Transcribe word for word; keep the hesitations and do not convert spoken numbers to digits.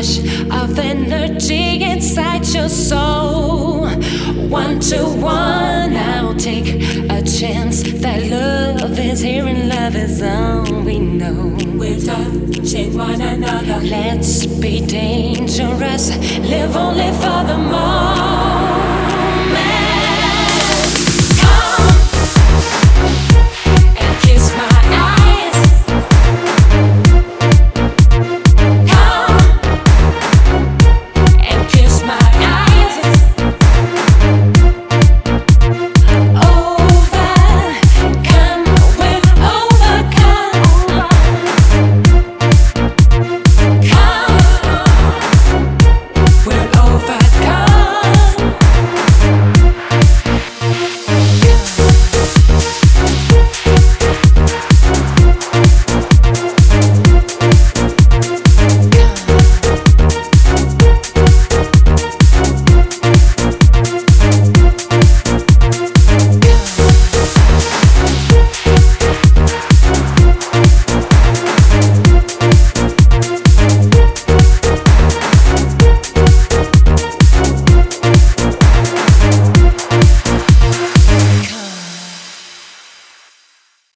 rush of energy inside your soul. One to one, I'll take a chance that love is here and love is all we know. We're touching one another. Let's be dangerous, live only for the moment.